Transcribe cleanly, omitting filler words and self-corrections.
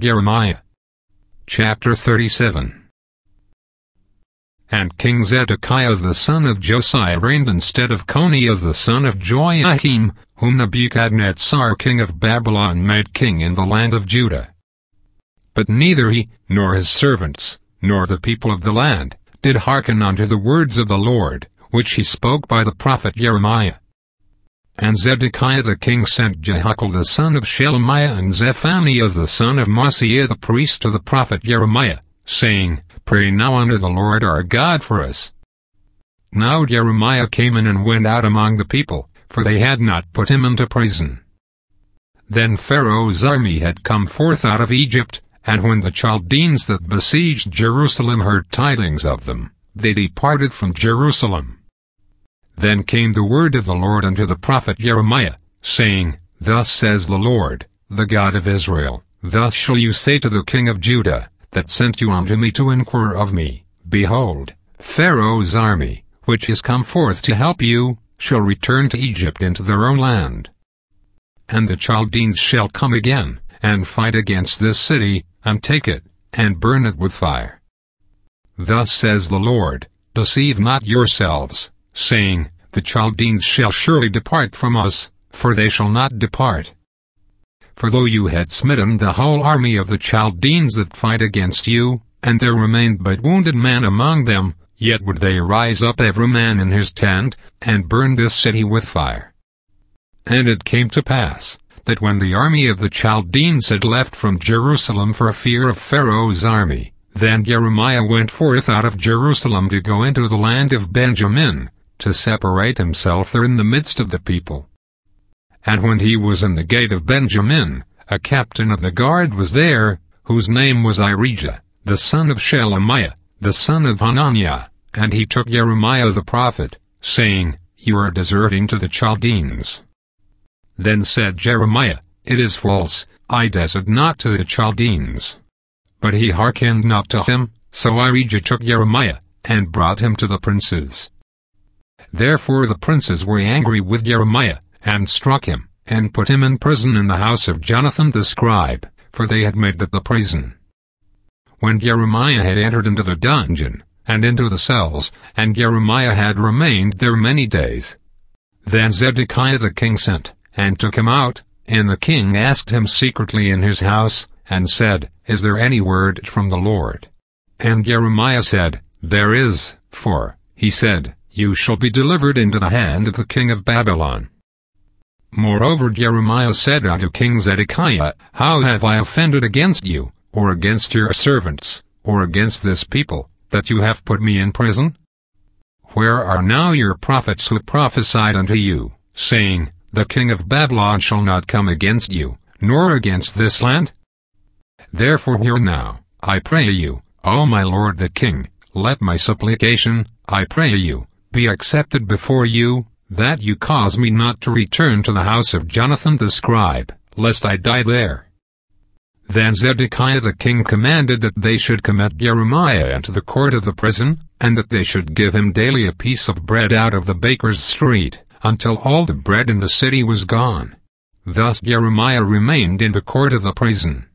Jeremiah. Chapter 37. And King Zedekiah the son of Josiah reigned instead of Coniah the son of Joachim, whom Nebuchadnezzar king of Babylon made king in the land of Judah. But neither he, nor his servants, nor the people of the land, did hearken unto the words of the Lord, which he spoke by the prophet Jeremiah. And Zedekiah the king sent Jehiel the son of Shelemiah and Zephaniah the son of Maaseiah the priest to the prophet Jeremiah, saying, Pray now unto the Lord our God for us. Now Jeremiah came in and went out among the people, for they had not put him into prison. Then Pharaoh's army had come forth out of Egypt, and when the Chaldeans that besieged Jerusalem heard tidings of them, they departed from Jerusalem. Then came the word of the Lord unto the prophet Jeremiah, saying, Thus says the Lord, the God of Israel, Thus shall you say to the king of Judah, that sent you unto me to inquire of me, Behold, Pharaoh's army, which is come forth to help you, shall return to Egypt into their own land. And the Chaldeans shall come again, and fight against this city, and take it, and burn it with fire. Thus says the Lord, Deceive not yourselves, saying, The Chaldeans shall surely depart from us, for they shall not depart. For though you had smitten the whole army of the Chaldeans that fight against you, and there remained but wounded men among them, yet would they rise up every man in his tent, and burn this city with fire. And it came to pass, that when the army of the Chaldeans had left from Jerusalem for fear of Pharaoh's army, then Jeremiah went forth out of Jerusalem to go into the land of Benjamin, to separate himself there in the midst of the people. And when he was in the gate of Benjamin, a captain of the guard was there, whose name was Irijah, the son of Shelemiah, the son of Hananiah, and he took Jeremiah the prophet, saying, You are deserting to the Chaldeans. Then said Jeremiah, It is false, I desert not to the Chaldeans. But he hearkened not to him, so Irijah took Jeremiah, and brought him to the princes. Therefore the princes were angry with Jeremiah, and struck him, and put him in prison in the house of Jonathan the scribe, for they had made that the prison. When Jeremiah had entered into the dungeon, and into the cells, and Jeremiah had remained there many days, then Zedekiah the king sent, and took him out, and the king asked him secretly in his house, and said, Is there any word from the Lord? And Jeremiah said, There is, for, he said, You shall be delivered into the hand of the king of Babylon. Moreover Jeremiah said unto King Zedekiah, How have I offended against you, or against your servants, or against this people, that you have put me in prison? Where are now your prophets who prophesied unto you, saying, The king of Babylon shall not come against you, nor against this land? Therefore hear now, I pray you, O my lord the king, let my supplication, I pray you, be accepted before you, that you cause me not to return to the house of Jonathan the scribe, lest I die there. Then Zedekiah the king commanded that they should commit Jeremiah into the court of the prison, and that they should give him daily a piece of bread out of the baker's street, until all the bread in the city was gone. Thus Jeremiah remained in the court of the prison.